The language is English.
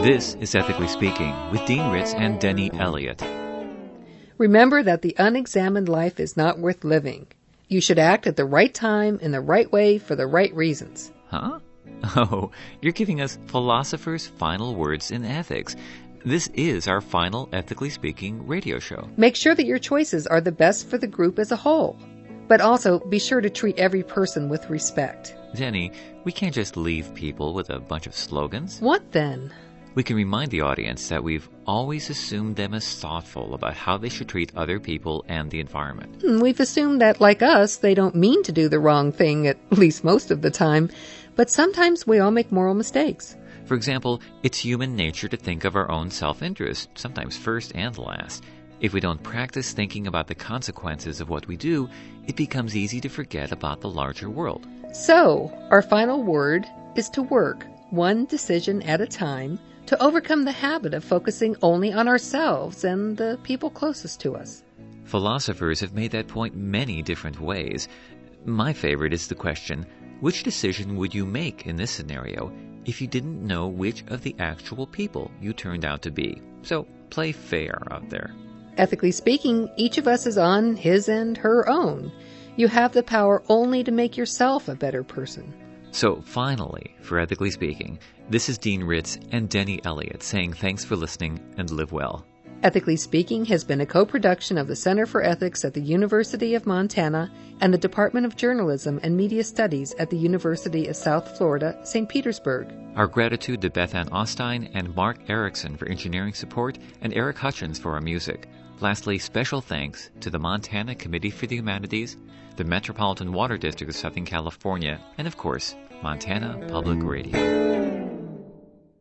This is Ethically Speaking with Dean Ritz and Denny Elliott. Remember that the unexamined life is not worth living. You should act at the right time, in the right way, for the right reasons. Huh? Oh, you're giving us philosophers' final words in ethics. This is our final Ethically Speaking radio show. Make sure that your choices are the best for the group as a whole. But also, be sure to treat every person with respect. Denny, we can't just leave people with a bunch of slogans. What then? We can remind the audience that we've always assumed them as thoughtful about how they should treat other people and the environment. We've assumed that, like us, they don't mean to do the wrong thing, at least most of the time. But sometimes we all make moral mistakes. For example, it's human nature to think of our own self-interest, sometimes first and last. If we don't practice thinking about the consequences of what we do, it becomes easy to forget about the larger world. So, our final word is to work, one decision at a time, to overcome the habit of focusing only on ourselves and the people closest to us. Philosophers have made that point many different ways. My favorite is the question, which decision would you make in this scenario if you didn't know which of the actual people you turned out to be? So, play fair out there. Ethically speaking, each of us is on his and her own. You have the power only to make yourself a better person. So finally, for Ethically Speaking, this is Dean Ritz and Denny Elliott saying thanks for listening and live well. Ethically Speaking has been a co-production of the Center for Ethics at the University of Montana and the Department of Journalism and Media Studies at the University of South Florida, St. Petersburg. Our gratitude to Beth Ann Ostein and Mark Erickson for engineering support and Eric Hutchins for our music. Lastly, special thanks to the Montana Committee for the Humanities, the Metropolitan Water District of Southern California, and of course, Montana Public Radio.